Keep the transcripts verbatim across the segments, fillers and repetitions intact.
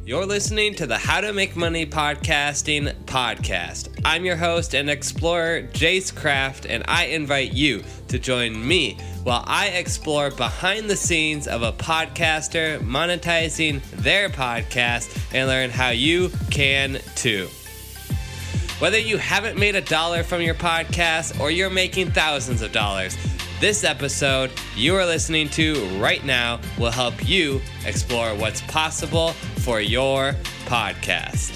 You're listening to the How to Make Money Podcasting podcast. I'm your host and explorer, Jace Craft, and I invite you to join me while I explore behind the scenes of a podcaster monetizing their podcast and learn how you can too. Whether you haven't made a dollar from your podcast or you're making thousands of dollars, this episode you are listening to right now will help you explore what's possible for your podcast.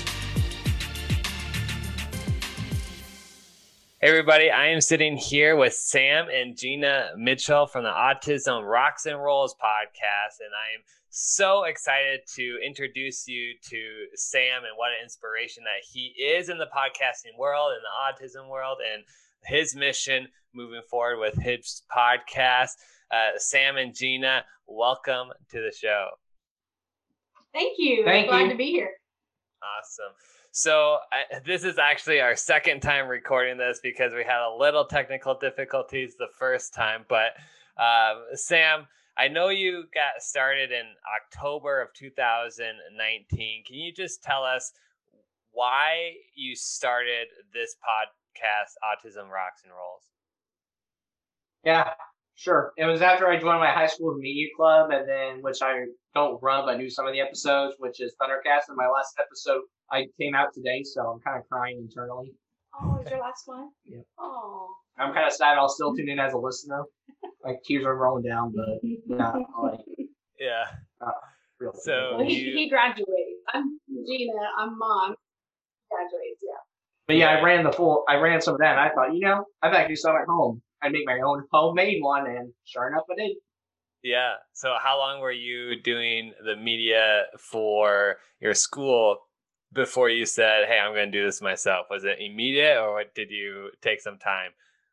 Hey everybody, I am sitting here with Sam and Gina Mitchell from the Autism Rocks and Rolls podcast, and I am so excited to introduce you to Sam and what an inspiration that he is in the podcasting world, in the autism world, and his mission moving forward with his podcast. Uh, Sam and Gina, welcome to the show. Thank you. Thank Glad you. to be here. Awesome. So uh, this is actually our second time recording this because we had a little technical difficulties the first time. But um, Sam, I know you got started in October of two thousand nineteen. Can you just tell us why you started this podcast, Autism Rocks and Rolls? Yeah, sure. It was after I joined my high school media club, and then, which I don't run, but I knew some of the episodes, which is Thundercast. And my last episode, I came out today, so I'm kind of crying internally. Oh, is your last one? Yeah. Oh. I'm kind of sad. I'll still tune in as a listener. Like, tears are rolling down, but not like, Yeah. not real. So Well, he, you- he graduates. I'm Gina. I'm Mom. Graduates, yeah. But yeah, I ran the full, I ran some of that, and I thought, you know, I bet I could do some at home. I'd make my own homemade one, and sure enough, I did. Yeah. So how long were you doing the media for your school before you said, hey, I'm going to do this myself? Was it immediate, or what, did you take some time?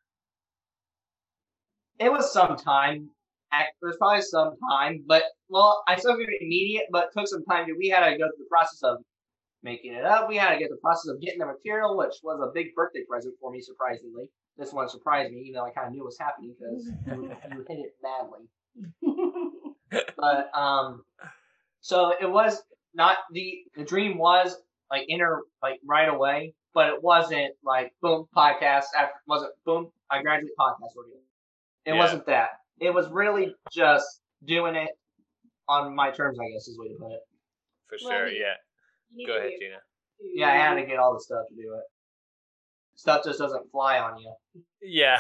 It was some time. Ac- It was probably some time, but, well, I still did it immediate, but took some time. We had to go through the process of making it up. We had to get the process of getting the material, which was a big birthday present for me, surprisingly. This one surprised me, even though I kind of knew it was happening because you, you hit it badly. But, um, so it was not, the, the dream was, like, inner, like, right away, but it wasn't, like, boom, podcast, after, wasn't, boom, I graduate podcast review. It Yeah. wasn't that. It was really just doing it on my terms, I guess is the way to put it. For Well, sure, you- yeah. You Go ahead, need Gina. to- Yeah, I had to get all the stuff to do it. Stuff just doesn't fly on you. Yeah.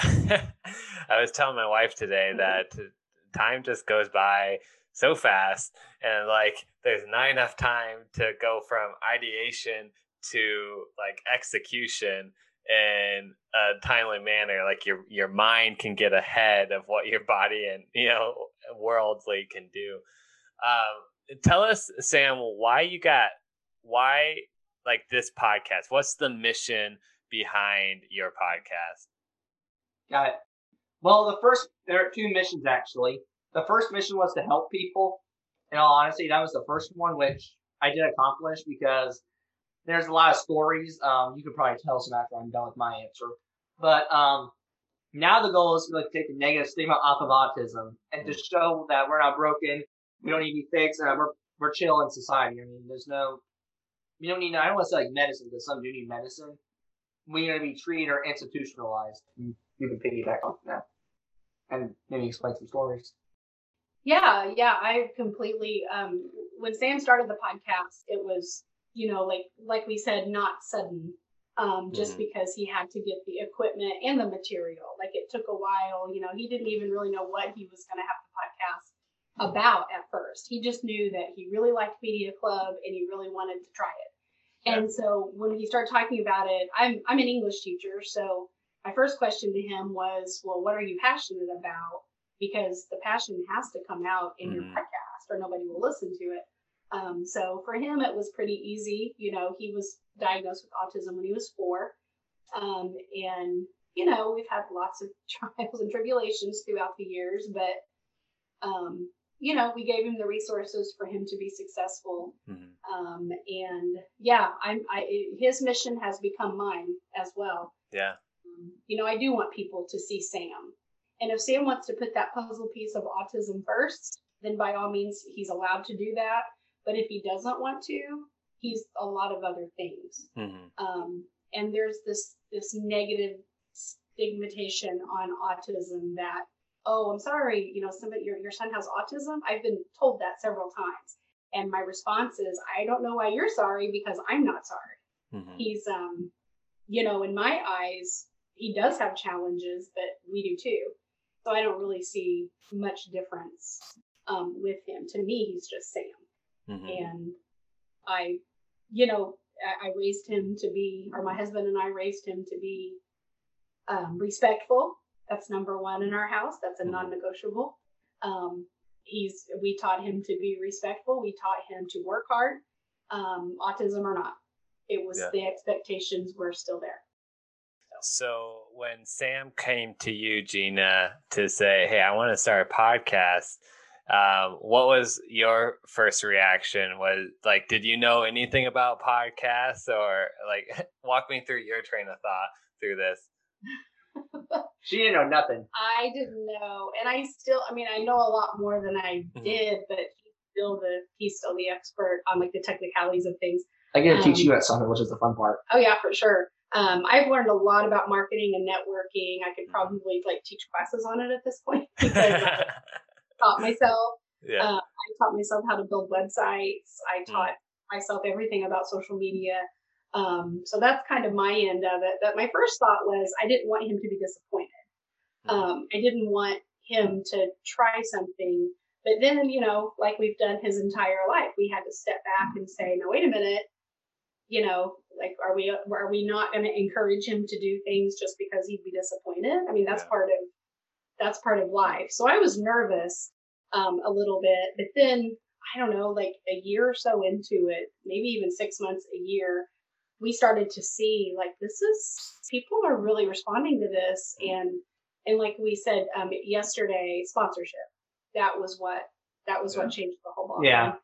I was telling my wife today that time just goes by so fast, and like there's not enough time to go from ideation to like execution in a timely manner. Like your your mind can get ahead of what your body and, you know, worldly can do. Um, tell us, Sam, why you got why like this podcast? What's the mission behind your podcast? Got it. Well, the first, there are two missions actually. The first mission was to help people. In all honesty, that was the first one, which I did accomplish because there's a lot of stories. Um, you could probably tell some after I'm done with my answer. But um, now the goal is to like take the negative stigma off of autism and to show that we're not broken, we don't need to be fixed, and we're we're chill in society. I mean, there's no, you don't need. I don't want to say like medicine because some do need medicine. We need to be treated or institutionalized. You can piggyback on that and maybe explain some stories. Yeah, yeah, I completely, um, when Sam started the podcast, it was, you know, like, like we said, not sudden, um, just Mhm. because he had to get the equipment and the material. Like it took a while, you know, he didn't even really know what he was going to have the podcast about at first. He just knew that he really liked Media Club and he really wanted to try it. Yeah. And so when he started talking about it, I'm, I'm an English teacher. So my first question to him was, well, what are you passionate about? Because the passion has to come out in your Mhm. podcast or nobody will listen to it. Um, so for him, it was pretty easy. You know, he was diagnosed with autism when he was four. Um, and, you know, we've had lots of trials and tribulations throughout the years, but, um, you know, we gave him the resources for him to be successful. Mhm. Um, and yeah, I'm, I, his mission has become mine as well. Yeah. Um, you know, I do want people to see Sam. And if Sam wants to put that puzzle piece of autism first, then by all means, he's allowed to do that. But if he doesn't want to, he's a lot of other things. Mm-hmm. Um, and there's this this negative stigmatization on autism that, oh, I'm sorry, you know, somebody your your son has autism. I've been told that several times, and my response is, I don't know why you're sorry because I'm not sorry. Mm-hmm. He's, um, you know, in my eyes, he does have challenges, but we do too. So I don't really see much difference um, with him. To me, he's just Sam. Mm-hmm. And I, you know, I, I raised him to be, or my husband and I raised him to be um, respectful. That's number one in our house. That's a non-negotiable. Um, he's, we taught him to be respectful. We taught him to work hard, um, autism or not. It was, Yeah. the expectations were still there. So when Sam came to you, Gina, to say, hey, I want to start a podcast, um, what was your first reaction? Was like, did you know anything about podcasts, or like walk me through your train of thought through this? She didn't know nothing. I didn't know. And I still, I mean, I know a lot more than I Mhm. did, but he's still the, he's still the expert on like the technicalities of things. I get to Um, teach you at something, which is the fun part. Oh yeah, for sure. Um, I've learned a lot about marketing and networking. I could probably like teach classes on it at this point because I taught myself. Yeah. Uh, I taught myself how to build websites. I taught myself everything about social media. Um, so that's kind of my end of it. But my first thought was I didn't want him to be disappointed. Um, I didn't want him to try something. But then, you know, like we've done his entire life, we had to step back and say, no, wait a minute. You know, like, are we are we not going to encourage him to do things just because he'd be disappointed? I mean, that's Yeah. part of that's part of life. So I was nervous um, a little bit, but then I don't know, like a year or so into it, maybe even six months, a year, we started to see like this is people are really responding to this, and and like we said um, yesterday, sponsorship. That was what that was Yeah. what changed the whole ball. Yeah.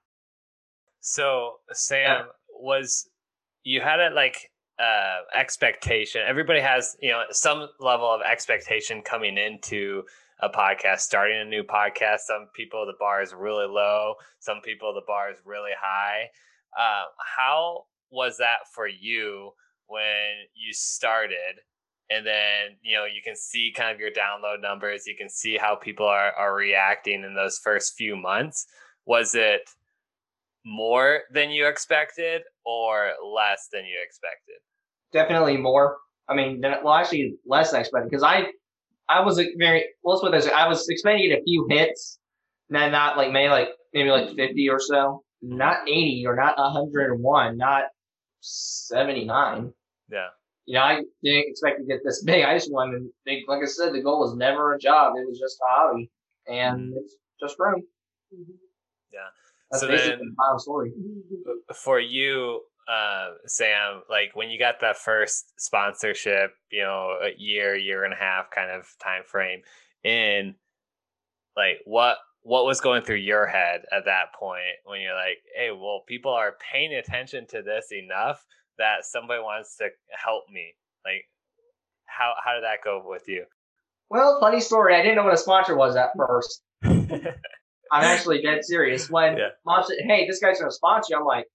So Sam, was you had a like uh expectation? Everybody has, you know, some level of expectation coming into a podcast, starting a new podcast. Some people the bar is really low, some people the bar is really high. Uh, how was that for you when you started? And then, you know, you can see kind of your download numbers, you can see how people are, are reacting in those first few months. Was it more than you expected or less than you expected? Definitely more. I mean, then- well, actually less than I expected because I, I was like, very. Well, let's put this. I was expecting a few hits, and not like maybe like maybe like fifty or so, not eighty or not one hundred one, not seventy-nine. Yeah. You know, I didn't expect to get this big. I just wanted, to, like I said, the goal was never a job; it was just a hobby, and it's just grown. Mhm. Yeah. That's So basically then- the final story. For you, uh, Sam, like when you got that first sponsorship, you know, a year, year and a half kind of time frame in, like what what was going through your head at that point when you're like, hey, well, people are paying attention to this enough that somebody wants to help me? Like, how how did that go with you? Well, funny story. I didn't know what a sponsor was at first. I'm actually dead serious. When Yeah. Mom said, "Hey, this guy's gonna sponsor you," I'm like,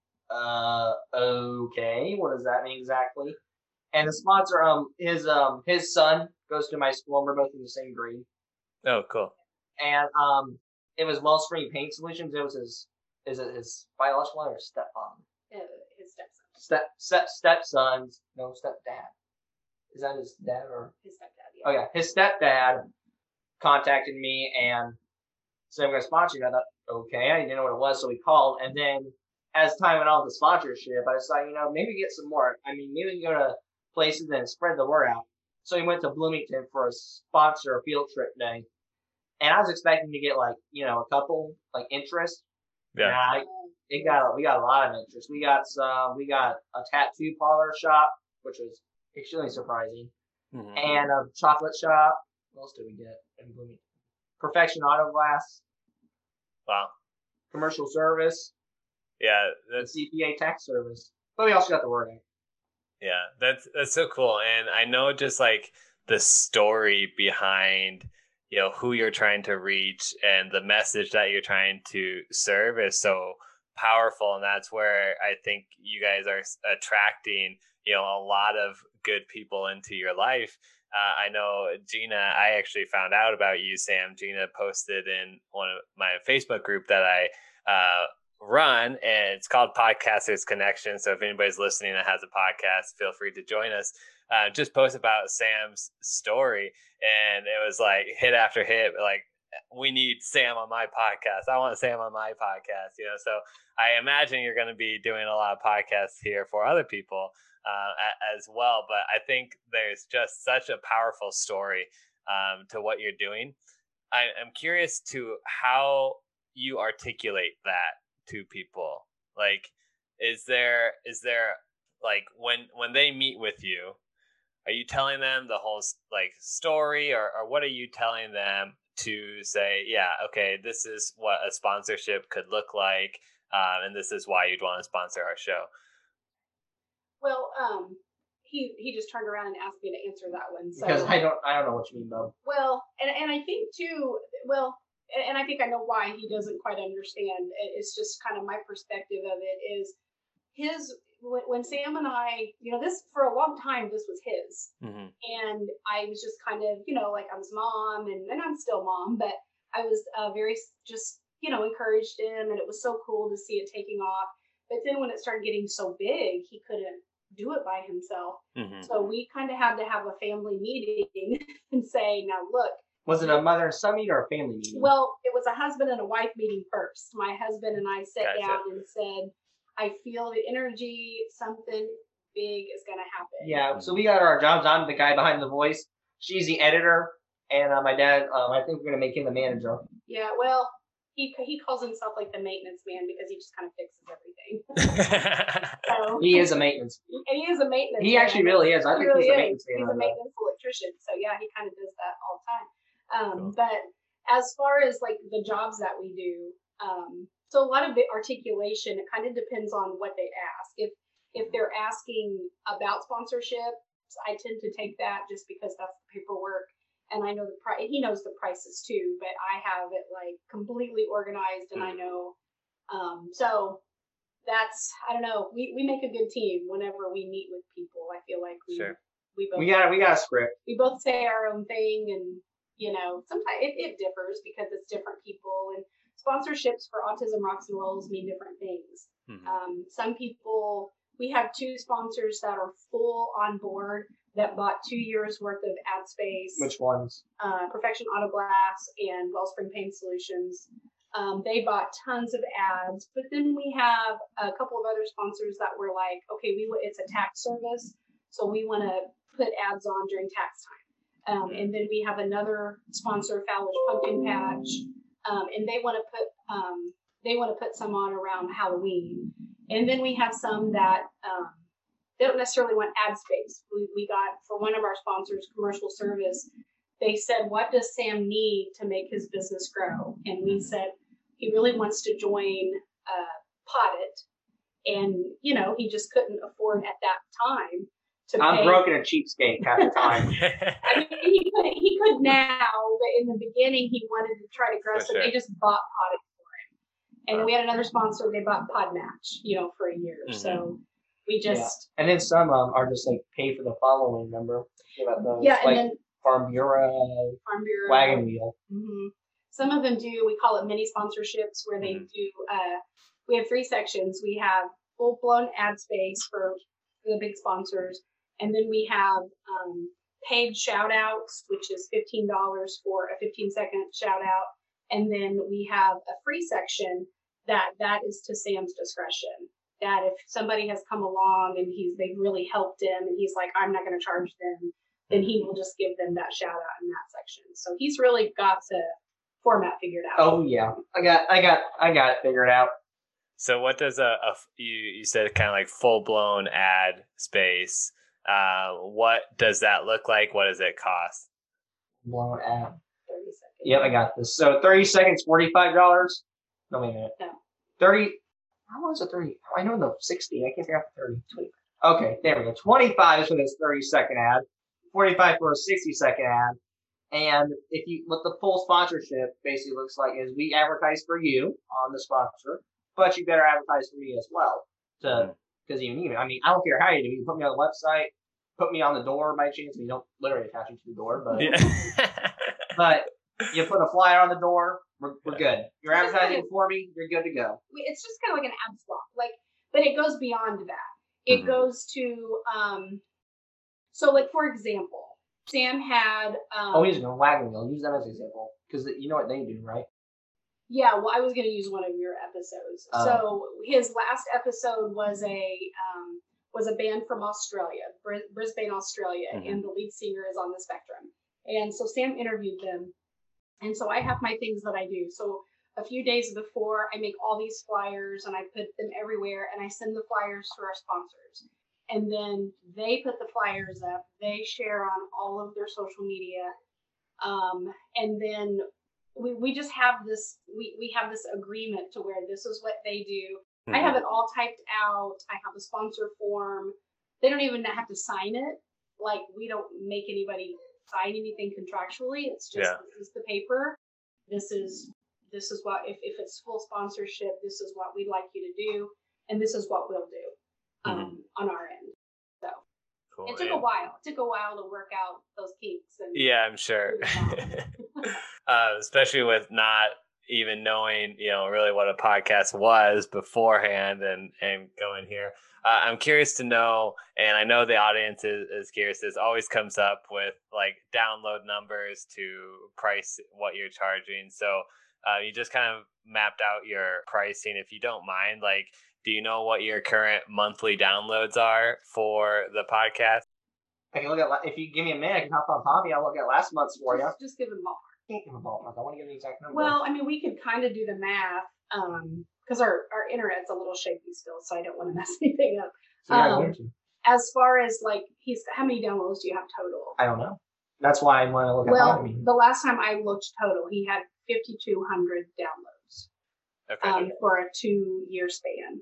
"Uh, okay. What does that mean exactly?" And the sponsor, um, his um, his son goes to my school, and we're both in the same grade. Oh, cool. And um, it was Wellspring Paint Solutions. It was his, is it his biological or stepfather? Uh, his stepson, Step step stepson's no stepdad. Is that his dad or? his stepdad. Oh yeah, his stepdad contacted me and said, "I'm going to sponsor you." I thought, okay, I didn't know what it was, so we called. And then as time went on with the sponsorship, I decided, you know, maybe get some more. I mean, maybe go to places and spread the word out. So we went to Bloomington for a sponsor field trip day. And I was expecting to get like, you know, a couple like interest. Yeah. And I, it got we got a lot of interest. We got some. We got a tattoo parlor shop, which was extremely surprising, Mhm. and a chocolate shop. What else did we get in Bloomington? Perfection Auto Glass, Wow. commercial service, Yeah, and that's C P A tax service. But we also got the word out. yeah, that's that's so cool. And I know just like the story behind, you know, who you're trying to reach and the message that you're trying to serve is so powerful, and that's where I think you guys are attracting, you know, a lot of good people into your life. Uh, I know Gina, I actually found out about you, Sam. Gina posted in one of my Facebook group that I uh, run, and it's called Podcasters Connection. So if anybody's listening that has a podcast, feel free to join us. Uh, just post about Sam's story, and it was like hit after hit, like, we need Sam on my podcast. I want Sam on my podcast, you know? So I imagine you're going to be doing a lot of podcasts here for other people uh, as well. But I think there's just such a powerful story um, to what you're doing. I, I'm curious to how you articulate that to people. Like, is there, is there like when, when they meet with you, are you telling them the whole like story, or, or what are you telling them to say, yeah, okay, this is what a sponsorship could look like, um, and this is why you'd want to sponsor our show? Well, um, he he just turned around and asked me to answer that one. So, because I don't I don't know what you mean, though. Well, and and I think too, well, and, and I think I know why he doesn't quite understand. It's just kind of my perspective of it is his. When, when Sam and I, you know, this for a long time, this was his. Mm-hmm. And I was just kind of, you know, like I was mom and, and I'm still mom, but I was uh, very just, you know, encouraged him, and it was so cool to see it taking off. But then when it started getting so big, he couldn't do it by himself. Mm-hmm. So we kind of had to have a family meeting and say, now look. Was it a mother and son meeting or a family meeting? Well, it was a husband and a wife meeting first. My husband and I sat gotcha. down and said, I feel the energy, something big is going to happen. Yeah, so we got our jobs. I'm the guy behind the voice. She's the editor. And uh, my dad, um, I think we're going to make him the manager. Yeah, well, he he calls himself like the maintenance man because he just kind of fixes everything. So, he is a maintenance man. And he is a maintenance He man. actually really is. I he think really he's a is. maintenance man. He's a maintenance electrician. So, yeah, he kind of does that all the time. Um, cool. But as far as like the jobs that we do, um, so a lot of the articulation, it kind of depends on what they ask. If if they're asking about sponsorships, I tend to take that just because that's the paperwork, and I know the price. He knows the prices too, but I have it like completely organized, and I know. Um, so that's I don't know. We we make a good team whenever we meet with people. I feel like we sure. we both we got we got a script. We both say our own thing, and you know sometimes it, it differs because it's different people and. Sponsorships for Autism Rocks and Rolls mean different things. Mm-hmm. Um, some people, we have two sponsors that are full on board that bought two years worth of ad space. Which ones? Uh, Perfection Auto Glass and Wellspring Pain Solutions. Um, they bought tons of ads, but then we have a couple of other sponsors that were like, okay, we it's a tax service, so we want to put ads on during tax time. Um, and then we have another sponsor, Fowler's Pumpkin Patch. Um, and they want to put um, they want to put some on around Halloween, and then we have some that um, they don't necessarily want ad space. We we got for one of our sponsors, Commercial Service. They said, "What does Sam need to make his business grow?" And we said he really wants to join uh, Poddit, and you know he just couldn't afford at that time. I'm pay. broke and a cheapskate at the time. I mean, he could he could now, but in the beginning he wanted to try to grow, for so sure. they just bought Poddit for him. And wow. we had another sponsor; they bought Podmatch, you know, for a year. Mm-hmm. So we just yeah. and then some um, are just like pay for the following. Remember? Those, yeah, like and then Farm Bureau, Farm Bureau, Wagon Wheel. Mm-hmm. Some of them do. We call it mini sponsorships, where they mm-hmm. do. Uh, we have three sections. We have full blown ad space for the big sponsors. And then we have um, paid shout outs, which is fifteen dollars for a fifteen second shout out. And then we have a free section that that is to Sam's discretion. That if somebody has come along and he's they've really helped him and he's like, I'm not going to charge them, then he will just give them that shout out in that section. So he's really got the format figured out. Oh yeah, I got, I got, I got it figured out. So what does a, a you you said kind of like full blown ad space? Uh, what does that look like? What does it cost? Blown ad. thirty seconds. Yep, I got this. So thirty seconds, forty-five dollars. No, wait a minute. No. thirty. How long is it thirty? I know the sixty. I can't figure out the thirty. twenty-five. Okay, there we go. twenty-five is for this thirty second ad. forty-five for a sixty second ad. And if you, what the full sponsorship basically looks like is we advertise for you on the sponsor. but you better advertise for me as well, to because you need me. I mean, I don't care how you do it. You put me on the website, put me on the door by chance. I mean, you don't literally attach me to the door, but Yeah. but you put a flyer on the door. We're, we're good. You're advertising for me. You're good to go. It's just kind of like an ad swap, like, but it goes beyond that. It Mhm. goes to, um, so like for example, Sam had. Um, Oh, he's going to wagon wheel. Use them as an example because you know what they do, right? Yeah, well, I was going to use one of your episodes. Oh. So his last episode was a um, was a band from Australia, Bris- Brisbane, Australia, Mhm. and the lead singer is on the spectrum. And so Sam interviewed them, and so I have my things that I do. So a few days before, I make all these flyers and I put them everywhere, and I send the flyers to our sponsors. And then they put the flyers up. They share on all of their social media, um, and then we, we just have this we, we have this agreement to where this is what they do. Mhm. I have it all typed out. I have a sponsor form. They don't even have to sign it. Like, we don't make anybody sign anything contractually. It's just Yeah. this is the paper. This is this is what if, if it's full sponsorship, this is what we'd like you to do, and this is what we'll do um, Mhm. on our end. So Cool. it took yeah. a while. It took a while to work out those kinks. And Yeah, I'm sure. uh, especially with not even knowing, you know, really what a podcast was beforehand and, and going here. Uh, I'm curious to know, and I know the audience is, is curious, this always comes up with like download numbers to price what you're charging. So uh, you just kind of mapped out your pricing. If you don't mind, like, do you know what your current monthly downloads are for the podcast? I can look at la- if you give me a minute, I can hop on Hobby. I'll look at last month's for you. just, just give them ballpark. I can't give a ballpark. I want to give the exact number. Well, I mean, we could kind of do the math because um, our, our internet's a little shaky still, so I don't want to mess anything up. so yeah, um, where to? As far as like, he's how many downloads do you have total? I don't know. That's why I want to look at Well, Hobby. the last time I looked total, he had fifty-two hundred downloads Okay. um, for a two-year span.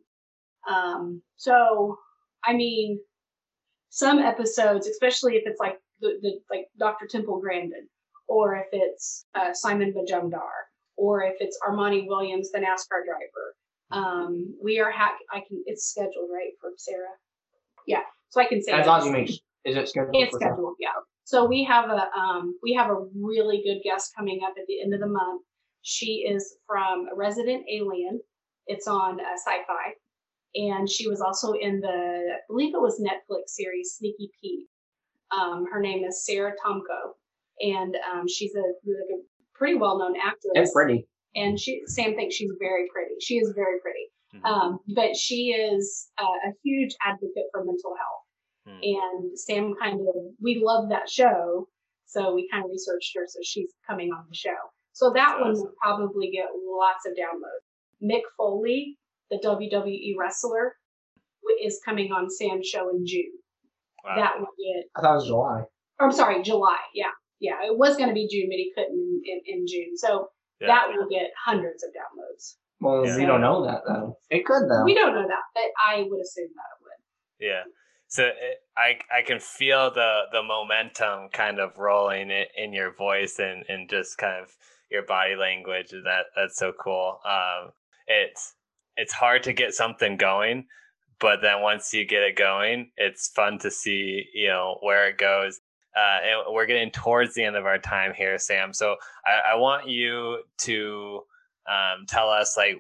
Um, so, I mean, some episodes, especially if it's like the, the like Doctor Temple Grandin, or if it's uh, Simon Bajumdar, or if it's Armani Williams, the NASCAR driver. Um, we are hack. I can. It's scheduled, right, for Sarah. Yeah, so I can say As that. long as you make, is it scheduled? It's for scheduled, yeah. So we have a um we have a really good guest coming up at the end of the month. She is from Resident Alien. It's on uh, Sci-Fi, and she was also in the I believe it was Netflix series Sneaky Pete. Um, her name is Sarah Tomko, and um, she's a, like a pretty well-known actress. And pretty. And she, Sam thinks she's very pretty. She is very pretty. Mhm. Um, but she is uh, a huge advocate for mental health. Mhm. And Sam kind of, we love that show. So we kind of researched her. So she's coming on the show. So that That's one awesome. will probably get lots of downloads. Mick Foley, the W W E wrestler, is coming on Sam's show in June. Wow. That will get, I thought it was July. or I'm sorry, July. Yeah. Yeah. It was going to be June, but he couldn't in, in, in June. So Yeah. that will get hundreds of downloads. Well, Yeah. we don't know that though. It could though. We don't know that, but I would assume that it would. Yeah. So it, I I can feel the the momentum kind of rolling in, in your voice and, and just kind of your body language. That that's so cool. Um, it's it's hard to get something going, but then once you get it going, it's fun to see, you know, where it goes. Uh, and we're getting towards the end of our time here, Sam. So I, I want you to um, tell us, like,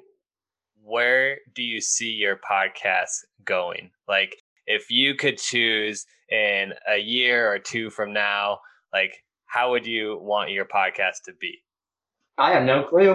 where do you see your podcast going? Like, if you could choose in a year or two from now, like, how would you want your podcast to be? I have no clue.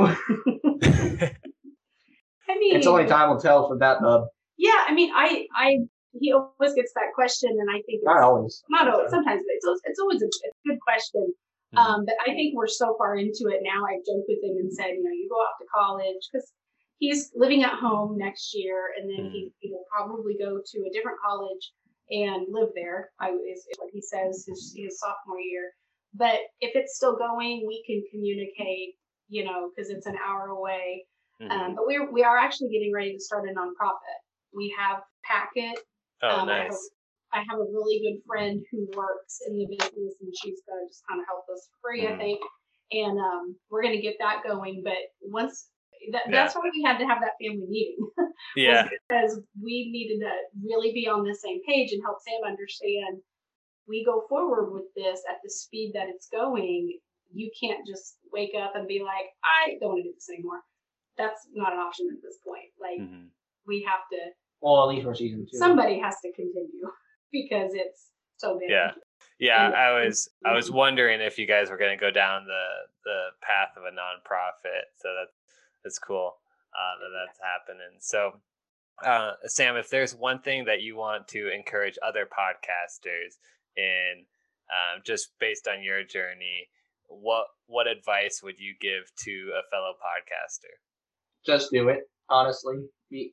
I mean, It's only time will tell for that, bub. yeah, I mean, I, I, he always gets that question, and I think it's Not always. not always, sometimes, but it's, always- it's always a, a good question. Mhm. Um, but I think we're so far into it now. I've joked with him and said, you know, you go off to college because he's living at home next year, and then he, he will probably go to a different college and live there. I is what he says his his sophomore year. But if it's still going, we can communicate, you know, because it's an hour away. Mhm. Um, but we're we are actually getting ready to start a nonprofit. We have Packet. oh, um, I have, nice. I have a really good friend who works in the business, and she's going to just kind of help us for free, Mhm. I think. And um, we're going to get that going. But once That, Yeah. That's why we had to have that family meeting. Yeah. Because we needed to really be on the same page and help Sam understand we go forward with this at the speed that it's going. You can't just wake up and be like, I don't want to do this anymore. That's not an option at this point. Like, Mhm. we have to, Well, at least for season two. somebody has to continue because it's so big. Yeah. Yeah, And- I was I was wondering if you guys were going to go down the the path of a nonprofit. So that's that's cool uh, that that's happening. So, uh, Sam, if there's one thing that you want to encourage other podcasters in, um, just based on your journey, what what advice would you give to a fellow podcaster? Just do it. Honestly, Be-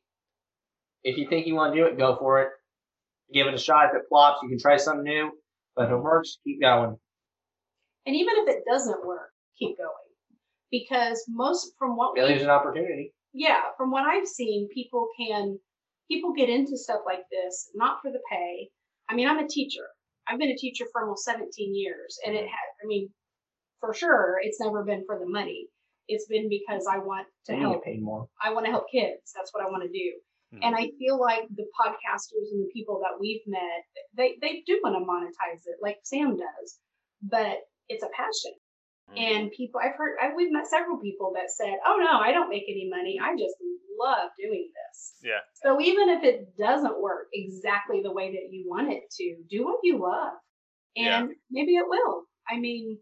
if you think you want to do it, go for it. Give it a shot. If it flops, you can try something new. But if it works, keep going. And even if it doesn't work, keep going. Because most, from what Failure's we an opportunity. yeah, from what I've seen, people can people get into stuff like this not for the pay. I mean, I'm a teacher. I've been a teacher for almost seventeen years, and it had. I mean, for sure, it's never been for the money. It's been because I want to You help. get paid more. I want to help kids. That's what I want to do. Mhm. And I feel like the podcasters and the people that we've met, they they do want to monetize it, like Sam does, but it's a passion. And people, I've heard, I, we've met several people that said, "Oh no, I don't make any money. I just love doing this." Yeah. So even if it doesn't work exactly the way that you want it to, do what you love, and maybe it will. I mean,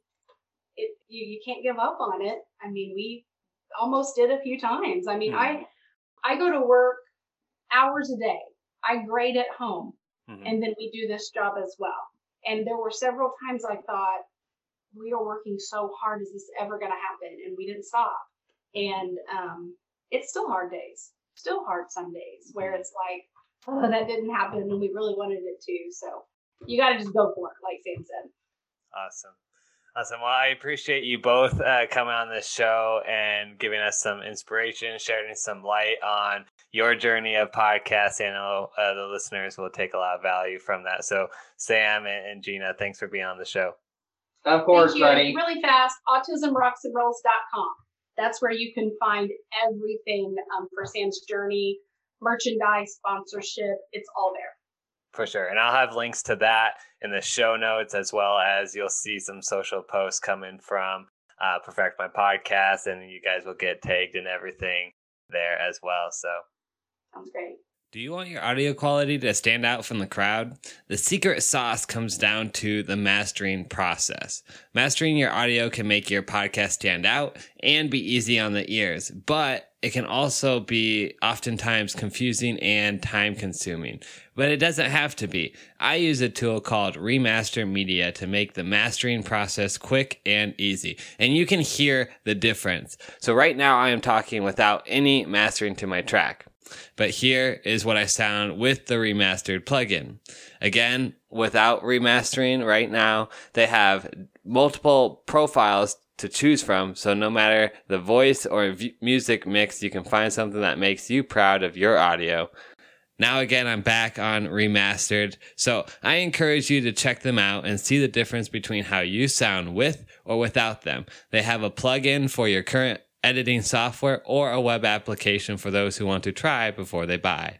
it you, you can't give up on it. I mean, we almost did a few times. I mean, I I go to work hours a day. I grade at home, Mhm. and then we do this job as well. And there were several times I thought, we are working so hard. Is this ever going to happen? And we didn't stop. And um, it's still hard days, still hard some days where it's like, oh, that didn't happen and we really wanted it to. So you got to just go for it, like Sam said. Awesome. Awesome. Well, I appreciate you both uh, coming on this show and giving us some inspiration, sharing some light on your journey of podcasting. I know uh, the listeners will take a lot of value from that. So, Sam and, and Gina, thanks for being on the show. Of course, Thank you. buddy. Really fast, autism rocks and rolls dot com. That's where you can find everything um, for Sam's journey, merchandise, sponsorship. It's all there. For sure. And I'll have links to that in the show notes, as well as you'll see some social posts coming from uh, Perfect My Podcast, and you guys will get tagged and everything there as well. So Sounds great. Do you want your audio quality to stand out from the crowd? The secret sauce comes down to the mastering process. Mastering your audio can make your podcast stand out and be easy on the ears, but it can also be oftentimes confusing and time consuming. But it doesn't have to be. I use a tool called Remaster Media to make the mastering process quick and easy. And you can hear the difference. So right now I am talking without any mastering to my track. But here is what I sound with the remastered plugin. Again, without remastering right now, they have multiple profiles to choose from. So no matter the voice or v- music mix, you can find something that makes you proud of your audio. Now again, I'm back on Remastered. So I encourage you to check them out and see the difference between how you sound with or without them. They have a plugin for your current editing software or a web application for those who want to try before they buy.